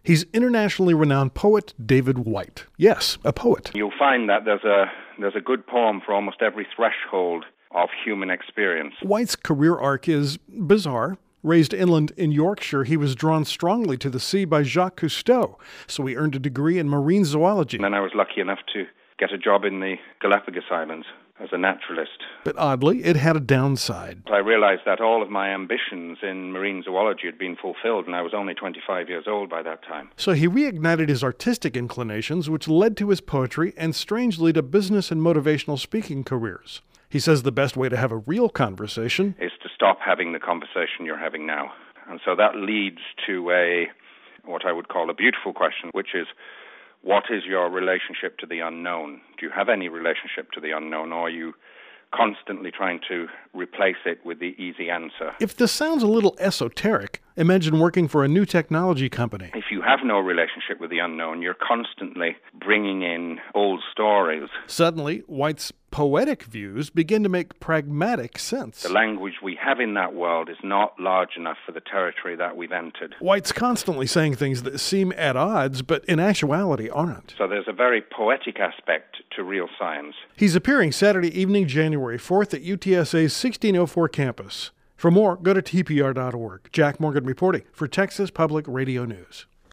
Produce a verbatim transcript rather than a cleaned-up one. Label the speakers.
Speaker 1: He's internationally renowned poet David Whyte. Yes, a poet.
Speaker 2: You'll find that there's a there's a good poem for almost every threshold of human experience.
Speaker 1: Whyte's career arc is bizarre. Raised inland in Yorkshire, he was drawn strongly to the sea by Jacques Cousteau, so he earned a degree in marine zoology.
Speaker 2: And then I was lucky enough to get a job in the Galapagos Islands as a naturalist.
Speaker 1: But oddly, it had a downside.
Speaker 2: I realized that all of my ambitions in marine zoology had been fulfilled, and I was only twenty-five years old by that time.
Speaker 1: So he reignited his artistic inclinations, which led to his poetry and, strangely, to business and motivational speaking careers. He says the best way to have a real conversation
Speaker 2: is to stop having the conversation you're having now. And so that leads to a, what I would call a beautiful question, which is, what is your relationship to the unknown? Do you have any relationship to the unknown, or are you constantly trying to replace it with the easy answer?
Speaker 1: If this sounds a little esoteric, imagine working for a new technology company.
Speaker 2: If you have no relationship with the unknown, you're constantly bringing in old stories.
Speaker 1: Suddenly, Whyte's poetic views begin to make pragmatic sense.
Speaker 2: The language we have in that world is not large enough for the territory that we've entered.
Speaker 1: Whyte's constantly saying things that seem at odds, but in actuality aren't.
Speaker 2: So there's a very poetic aspect to real science.
Speaker 1: He's appearing Saturday evening, January fourth at U T S A's sixteen oh four campus. For more, go to T P R dot org. Jack Morgan reporting for Texas Public Radio News.